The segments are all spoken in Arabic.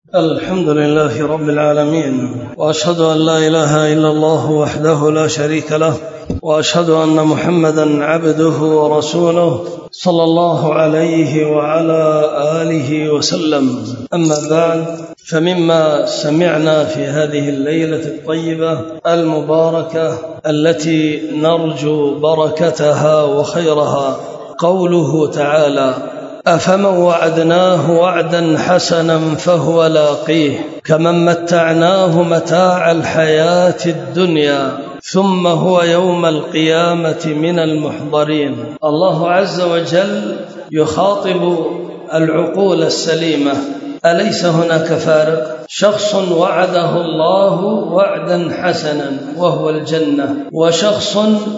الحمد لله رب العالمين، وأشهد أن لا إله إلا الله وحده لا شريك له، وأشهد أن محمدا عبده ورسوله صلى الله عليه وعلى آله وسلم. أما بعد، فمما سمعنا في هذه الليلة الطيبة المباركة التي نرجو بركتها وخيرها قوله تعالى: أفمن وعدناه وعدا حسنا فهو لاقيه كمن متعناه متاع الحياة الدنيا ثم هو يوم القيامة من المحضرين. الله عز وجل يخاطب العقول السليمة. أليس هناك فارق؟ شخص وعده الله وعدا حسنا وهو الجنة، وشخص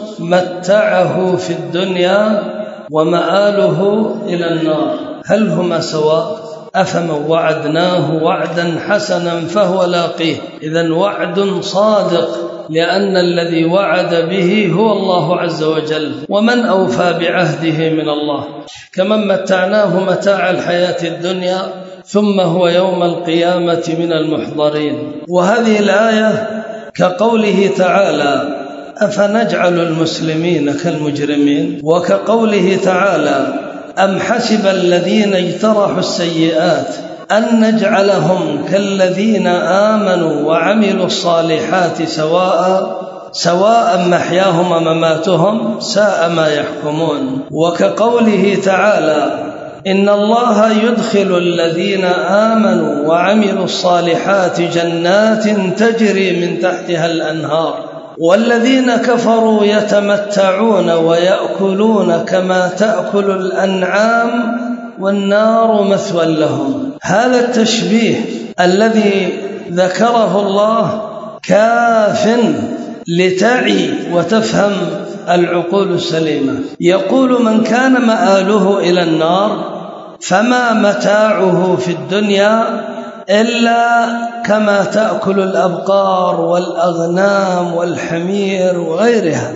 متعه في الدنيا ومآله إلى النار. هل هما سواء؟ أفمن وعدناه وعدا حسنا فهو لاقيه. إذن وعد صادق، لأن الذي وعد به هو الله عز وجل، ومن أوفى بعهده من الله. كمن متعناه متاع الحياة الدنيا ثم هو يوم القيامة من المحضرين. وهذه الآية كقوله تعالى: أفنجعل المسلمين كالمجرمين، وكقوله تعالى: أم حسب الذين اجترحوا السيئات أن نجعلهم كالذين آمنوا وعملوا الصالحات سواء محياهم ومماتهم ساء ما يحكمون. وكقوله تعالى: إن الله يدخل الذين آمنوا وعملوا الصالحات جنات تجري من تحتها الأنهار والذين كفروا يتمتعون ويأكلون كما تأكل الأنعام والنار مثوى لهم. هذا التشبيه الذي ذكره الله كاف لتعي وتفهم العقول السليمة. يقول: من كان مآله إلى النار فما متاعه في الدنيا إلا كما تأكل الأبقار والأغنام والحمير وغيرها،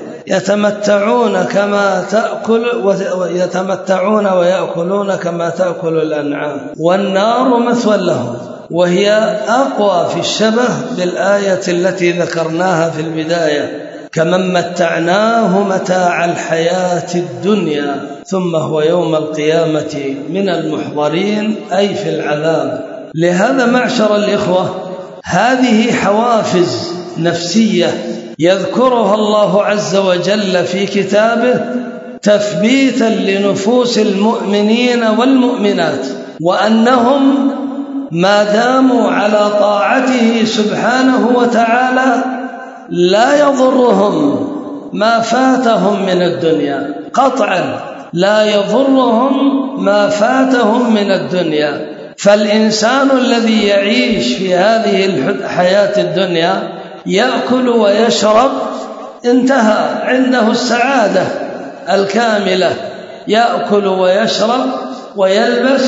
يتمتعون ويأكلون كما تأكل الأنعام والنار مثوى لهم. وهي أقوى في الشبه بالآية التي ذكرناها في البداية: كمن متعناه متاع الحياة الدنيا ثم هو يوم القيامة من المحضرين، أي في العذاب. لهذا معشر الإخوة، هذه حوافز نفسية يذكرها الله عز وجل في كتابه تثبيتا لنفوس المؤمنين والمؤمنات، وأنهم ما داموا على طاعته سبحانه وتعالى لا يضرهم ما فاتهم من الدنيا، قطعا لا يضرهم ما فاتهم من الدنيا. فالإنسان الذي يعيش في هذه الحياة الدنيا يأكل ويشرب، انتهى عنده السعادة الكاملة، يأكل ويشرب ويلبس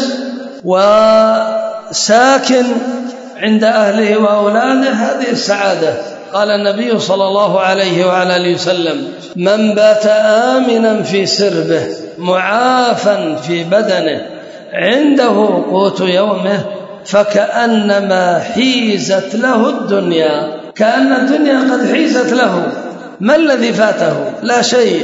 وساكن عند أهله وأولاده، هذه السعادة. قال النبي صلى الله عليه وعلى آله وسلم: من بات آمنا في سربه معافا في بدنه عنده قوت يومه فكأنما حيزت له الدنيا. كأن الدنيا قد حيزت له. ما الذي فاته؟ لا شيء.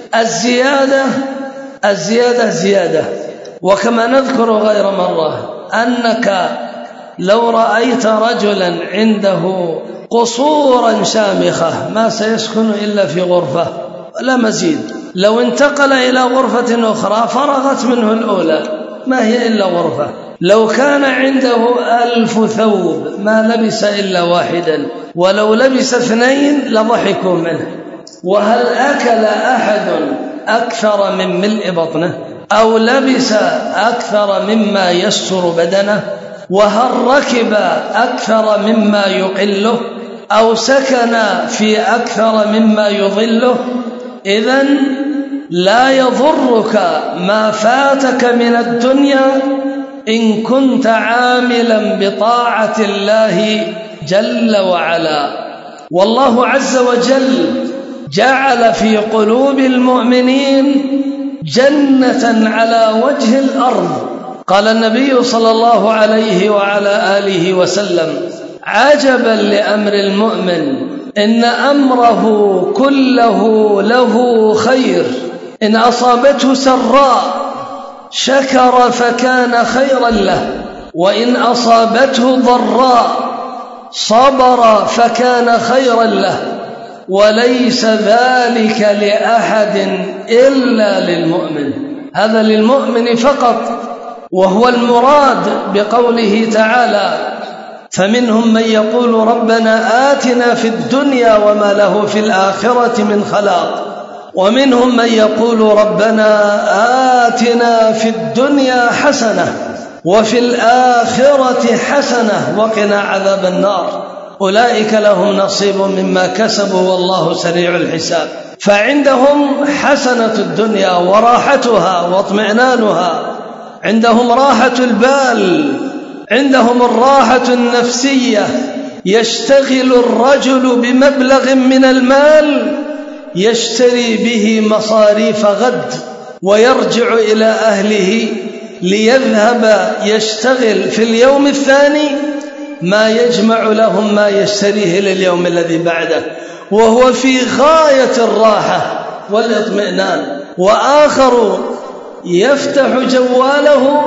الزيادة زيادة. وكما نذكر غير مرة أنك لو رأيت رجلا عنده قصورا شامخة ما سيسكن إلا في غرفة، لا مزيد. لو انتقل إلى غرفة أخرى فرغت منه الأولى، ما هي إلا غرفة. لو كان عنده 1000 ثوب ما لبس إلا واحدا، ولو لبس 2 لضحكوا منه. وهل أكل أحد أكثر من ملء بطنه؟ أو لبس أكثر مما يستر بدنه؟ وهل ركب أكثر مما يقله؟ أو سكن في أكثر مما يضله؟ إذن لا يضرك ما فاتك من الدنيا إن كنت عاملا بطاعة الله جل وعلا. والله عز وجل جعل في قلوب المؤمنين جنة على وجه الأرض قال النبي صلى الله عليه وعلى آله وسلم: عجبا لأمر المؤمن إن أمره كله له خير، إن أصابته سراء شكر فكان خيرا له، وإن أصابته ضراء صبر فكان خيرا له، وليس ذلك لأحد إلا للمؤمن. هذا للمؤمن فقط، وهو المراد بقوله تعالى: فمنهم من يقول ربنا آتنا في الدنيا وما له في الآخرة من خلاق، ومنهم من يقول ربنا آتنا في الدنيا حسنة وفي الآخرة حسنة وقنا عذاب النار، أولئك لهم نصيب مما كسبوا والله سريع الحساب. فعندهم حسنة الدنيا وراحتها واطمئنانها، عندهم راحة البال، عندهم الراحة النفسية. يشتغل الرجل بمبلغ من المال يشتري به مصاريف غد، ويرجع إلى أهله ليذهب يشتغل في اليوم الثاني ما يجمع لهم ما يشتريه لليوم الذي بعده، وهو في غاية الراحة والاطمئنان. وآخر يفتح جواله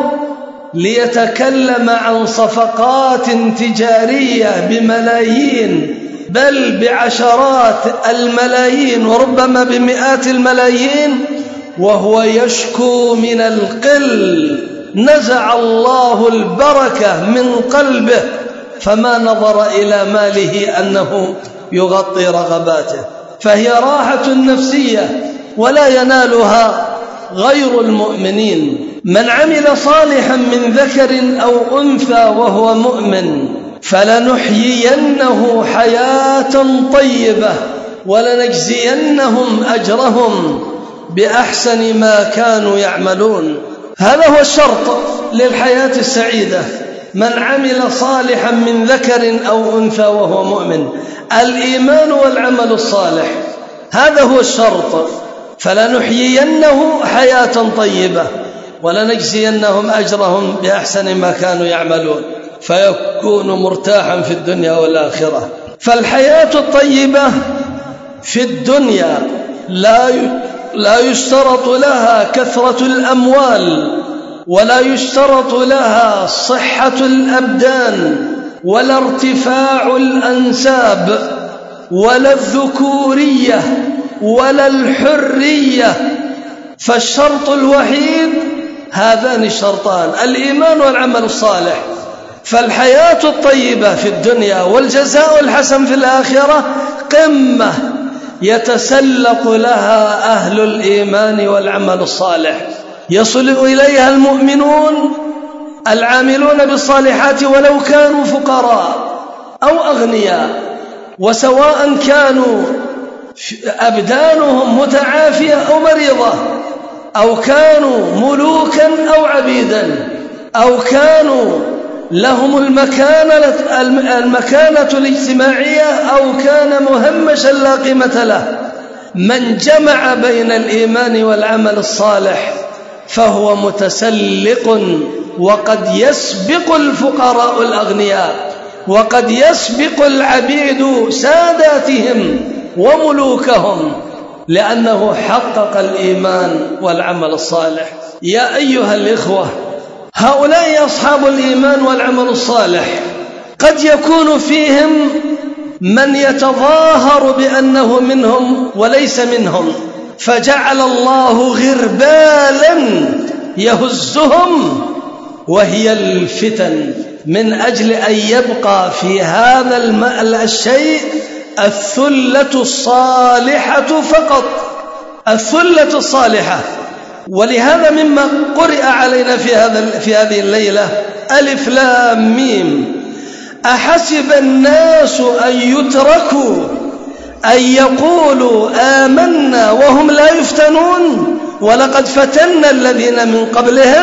ليتكلم عن صفقات تجارية بملايين، بل بعشرات الملايين وربما بمئات الملايين، وهو يشكو من القل، نزع الله البركة من قلبه، فما نظر إلى ماله أنه يغطي رغباته. فهي راحة نفسية ولا ينالها غير المؤمنين. من عمل صالحا من ذكر أو أنثى وهو مؤمن فلنحيينه حياة طيبة ولنجزينهم أجرهم بأحسن ما كانوا يعملون. هذا هو الشرط للحياة السعيدة: من عمل صالحا من ذكر أو أنثى وهو مؤمن. الإيمان والعمل الصالح هذا هو الشرط. فلنحيينه حياة طيبة ولنجزينهم أجرهم بأحسن ما كانوا يعملون، فيكون مرتاحا في الدنيا والآخرة. فالحياة الطيبة في الدنيا لا يشترط لها كثرة الأموال، ولا يشترط لها صحة الأبدان، ولا ارتفاع الأنساب، ولا الذكورية، ولا الحرية. فالشرط الوحيد هذان الشرطان: الإيمان والعمل الصالح. فالحياة الطيبة في الدنيا والجزاء الحسن في الآخرة قمة يتسلق لها أهل الإيمان والعمل الصالح، يصل إليها المؤمنون العاملون بالصالحات ولو كانوا فقراء أو أغنياء، وسواء كانوا أبدانهم متعافية أو مريضة، أو كانوا ملوكا أو عبيدا، أو كانوا لهم المكانة الاجتماعية، أو كان مهمشا لا قيمة له. من جمع بين الإيمان والعمل الصالح فهو متسلق، وقد يسبق الفقراء الأغنياء، وقد يسبق العبيد ساداتهم وملوكهم، لأنه حقق الإيمان والعمل الصالح. يا أيها الإخوة، هؤلاء أصحاب الإيمان والعمل الصالح قد يكون فيهم من يتظاهر بأنه منهم وليس منهم، فجعل الله غربالا يهزهم، وهي الفتن، من أجل أن يبقى في هذا الشيء الثلة الصالحة فقط، الثلة الصالحة. ولهذا مما قرئ علينا في هذه الليلة: ألف لام ميم، أحسب الناس أن يتركوا أن يقولوا آمنا وهم لا يفتنون ولقد فتنا الذين من قبلهم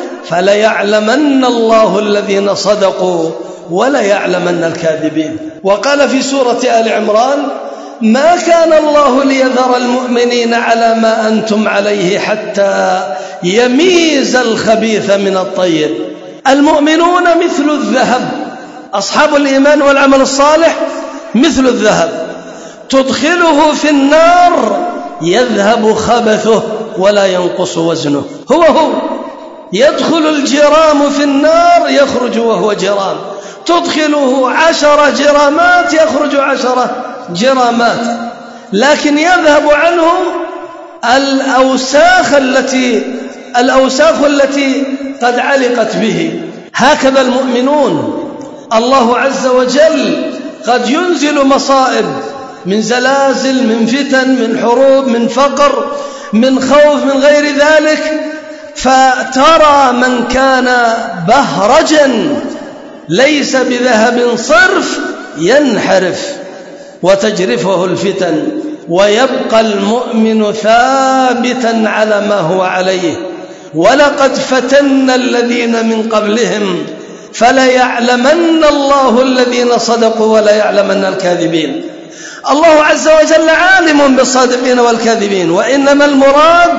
فليعلمن الله الذين صدقوا وليعلمن الكاذبين. وقال في سورة آل عمران: ما كان الله ليذر المؤمنين على ما أنتم عليه حتى يميز الخبيث من الطيب. المؤمنون مثل الذهب، أصحاب الإيمان والعمل الصالح مثل الذهب، تدخله في النار يذهب خبثه ولا ينقص وزنه. هو يدخل الجرام في النار يخرج وهو جرام، تدخله 10 جرامات يخرج 10 جرامات، لكن يذهب عنه الأوساخ التي قد علقت به. هكذا المؤمنون، الله عز وجل قد ينزل مصائب من زلازل، من فتن، من حروب، من فقر، من خوف، من غير ذلك، فترى من كان بهرجا ليس بذهب صرف ينحرف وتجرفه الفتن، ويبقى المؤمن ثابتا على ما هو عليه. ولقد فتنا الذين من قبلهم فليعلمن الله الذين صدقوا وليعلمن الكاذبين. الله عز وجل عالم بالصادقين والكاذبين، وإنما المراد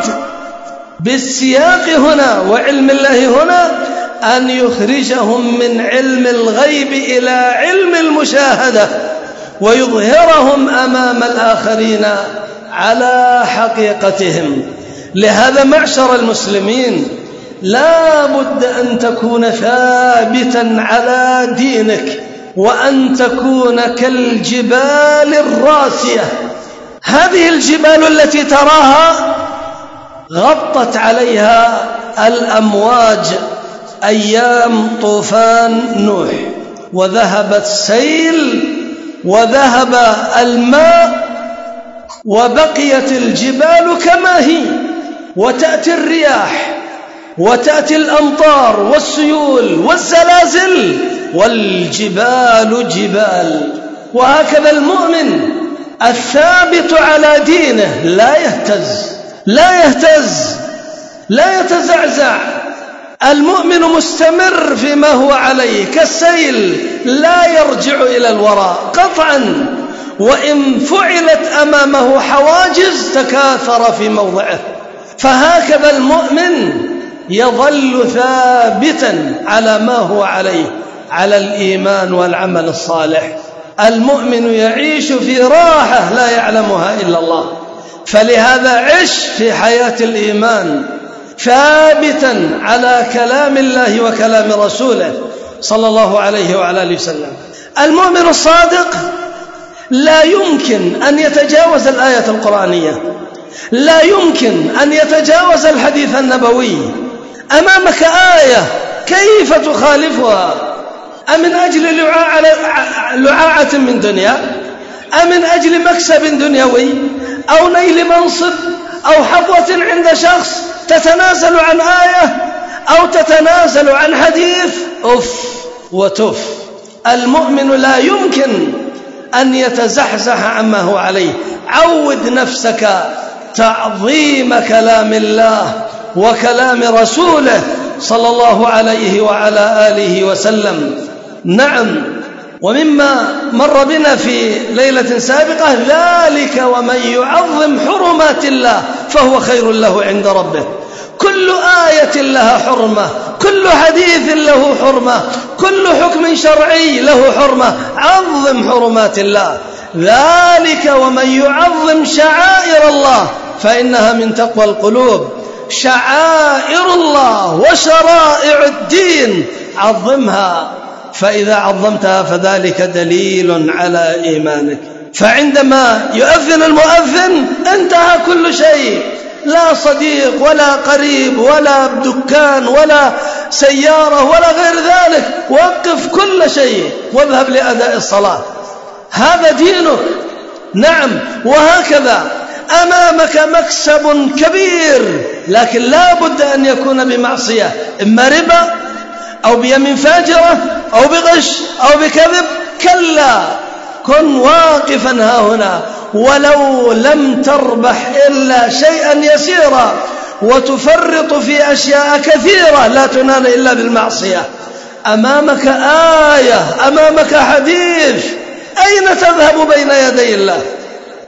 بالسياق هنا وعلم الله هنا أن يخرجهم من علم الغيب إلى علم المشاهدة ويظهرهم أمام الآخرين على حقيقتهم. لهذا معشر المسلمين لا بد أن تكون ثابتا على دينك، وأن تكون كالجبال الراسية. هذه الجبال التي تراها غطت عليها الأمواج أيام طوفان نوح، وذهب السيل وذهب الماء، وبقيت الجبال كما هي، وتأتي الرياح وتأتي الأمطار والسيول والزلازل والجبال جبال. وهكذا المؤمن الثابت على دينه لا يهتز لا يتزعزع. المؤمن مستمر فيما هو عليه كالسيل لا يرجع إلى الوراء قطعا، وإن فعلت أمامه حواجز تكاثر في موضعه. فهكذا المؤمن يظل ثابتا على ما هو عليه، على الإيمان والعمل الصالح. المؤمن يعيش في راحة لا يعلمها إلا الله، فلهذا عش في حياة الإيمان ثابتا على كلام الله وكلام رسوله صلى الله عليه وعلى آله وسلم. المؤمن الصادق لا يمكن أن يتجاوز الآية القرآنية، لا يمكن أن يتجاوز الحديث النبوي. أمامك آية كيف تخالفها؟ أمن أجل لعاعة من دنيا، أمن أجل مكسب دنيوي، أو نيل منصب، أو حظوة عند شخص تتنازل عن آية أو تتنازل عن حديث؟ أف وتف. المؤمن لا يمكن أن يتزحزح عما هو عليه. عود نفسك تعظيم كلام الله وكلام رسوله صلى الله عليه وعلى آله وسلم. نعم، ومما مر بنا في ليلة سابقة ذلك ومن يعظم حرمات الله فهو خير له عند ربه. كل آية لها حرمة، كل حديث له حرمة، كل حكم شرعي له حرمة. عظم حرمات الله. ذلك ومن يعظم شعائر الله فإنها من تقوى القلوب. شعائر الله وشرائع الدين عظمها، فإذا عظمتها فذلك دليل على إيمانك. فعندما يؤذن المؤذن انتهى كل شيء، لا صديق ولا قريب ولا دكان ولا سيارة ولا غير ذلك. وقف كل شيء واذهب لأداء الصلاة. هذا دينك. نعم، وهكذا أمامك مكسب كبير، لكن لا بد أن يكون بمعصية، إما ربا أو بيمين فاجرة أو بغش أو بكذب. كلا، كن واقفا ها هنا، ولو لم تربح إلا شيئا يسيرا وتفرط في أشياء كثيرة لا تنال إلا بالمعصية. أمامك آية، أمامك حديث، أين تذهب بين يدي الله؟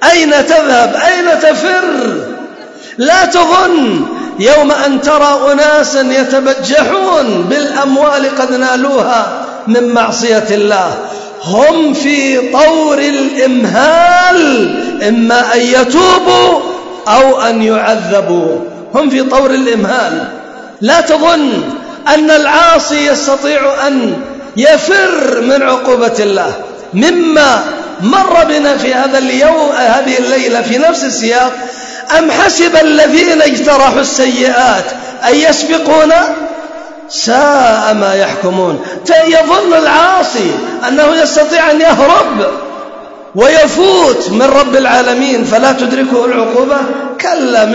أين تذهب؟ أين تفر؟ لا تظن يوم أن ترى أناسا يتبجحون بالأموال قد نالوها من معصية الله، هم في طور الإمهال، إما أن يتوبوا أو أن يعذبوا، هم في طور الإمهال. لا تظن أن العاصي يستطيع أن يفر من عقوبة الله. مما مر بنا في هذه الليلة في نفس السياق: أم حسب الذين اجترحوا السيئات أن يسبقونا ساء ما يحكمون. يظن العاصي أنه يستطيع أن يهرب ويفوت من رب العالمين فلا تدركه العقوبة. كلا،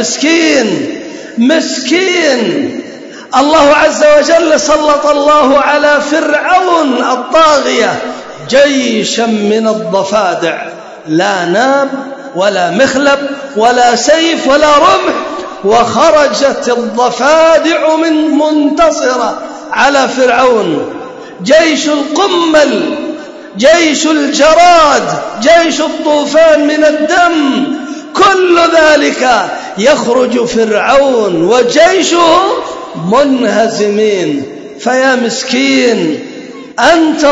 مسكين. الله عز وجل سلط الله على فرعون الطاغية جيشا من الضفادع، لا ناب ولا مخلب ولا سيف ولا رمح، وخرجت الضفادع من منتصرة على فرعون. جيش القمل، جيش الجراد، جيش الطوفان من الدم، كل ذلك يخرج فرعون وجيشه منهزمين. فيا مسكين، أنت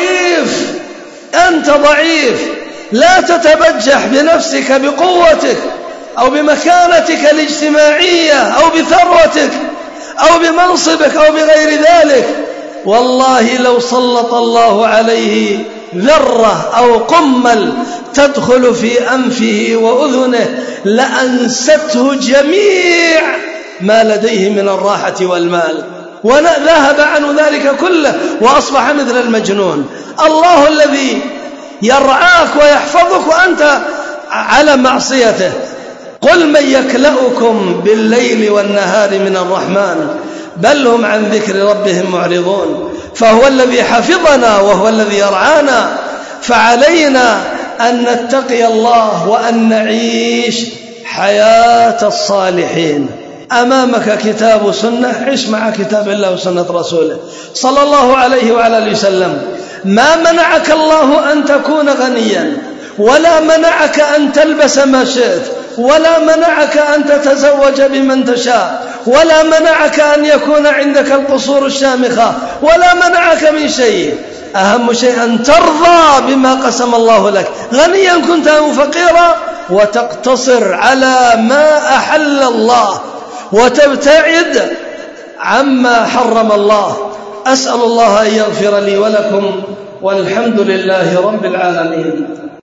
ضعيف، لا تتبجح بنفسك بقوتك أو بمكانتك الاجتماعية أو بثروتك أو بمنصبك أو بغير ذلك. والله لو سلط الله عليه ذرة أو قمل تدخل في أنفه وأذنه لأنسته جميع ما لديه من الراحة والمال، وذهب عنه ذلك كله وأصبح مثل المجنون. الله الذي يرعاك ويحفظك وأنت على معصيته. قل من يكلؤكم بالليل والنهار من الرحمن بل هم عن ذكر ربهم معرضون. فهو الذي حفظنا وهو الذي يرعانا، فعلينا أن نتقي الله وأن نعيش حياة الصالحين. أمامك كتاب سنة، عش مع كتاب الله وسنة رسوله صلى الله عليه وعلى آله وسلم. ما منعك الله أن تكون غنيا، ولا منعك أن تلبس ما شئت، ولا منعك أن تتزوج بمن تشاء، ولا منعك أن يكون عندك القصور الشامخة، ولا منعك من شيء. أهم شيء أن ترضى بما قسم الله لك، غنيا كنت أو فقيرا، وتقتصر على ما أحل الله وتبتعد عما حرم الله. أسأل الله أن يغفر لي ولكم، والحمد لله رب العالمين.